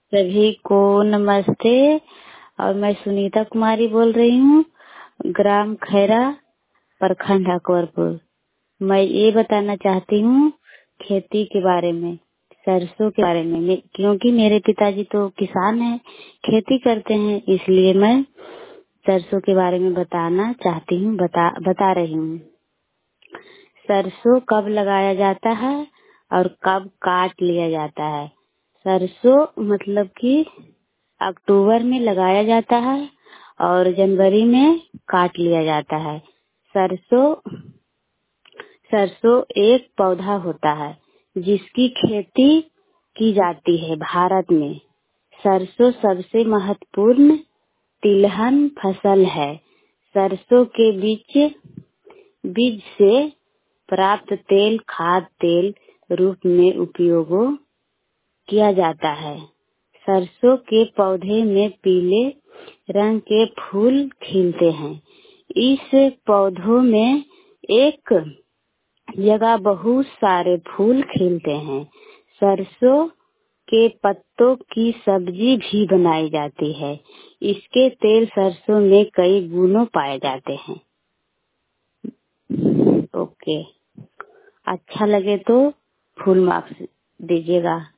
सभी को नमस्ते। और मैं सुनीता कुमारी बोल रही हूँ, ग्राम खैरा, प्रखंड अकबरपुर। मैं ये बताना चाहती हूँ खेती के बारे में, सरसों के बारे में। क्योंकि मेरे पिताजी तो किसान हैं, खेती करते हैं, इसलिए मैं सरसों के बारे में बताना चाहती हूँ, बता रही हूँ। सरसों कब लगाया जाता है और कब काट लिया जाता है। सरसों मतलब कि अक्टूबर में लगाया जाता है और जनवरी में काट लिया जाता है। सरसों एक पौधा होता है जिसकी खेती की जाती है भारत में। सरसों सबसे महत्वपूर्ण तिलहन फसल है। सरसों के बीज से प्राप्त तेल खाद्य तेल रूप में उपयोग किया जाता है। सरसों के पौधे में पीले रंग के फूल खिलते हैं। इस पौधों में एक जगह बहुत सारे फूल खिलते हैं। सरसों के पत्तों की सब्जी भी बनाई जाती है। इसके तेल सरसों में कई गुणों पाए जाते हैं। ओके, अच्छा लगे तो फुल मार्क्स दीजिएगा।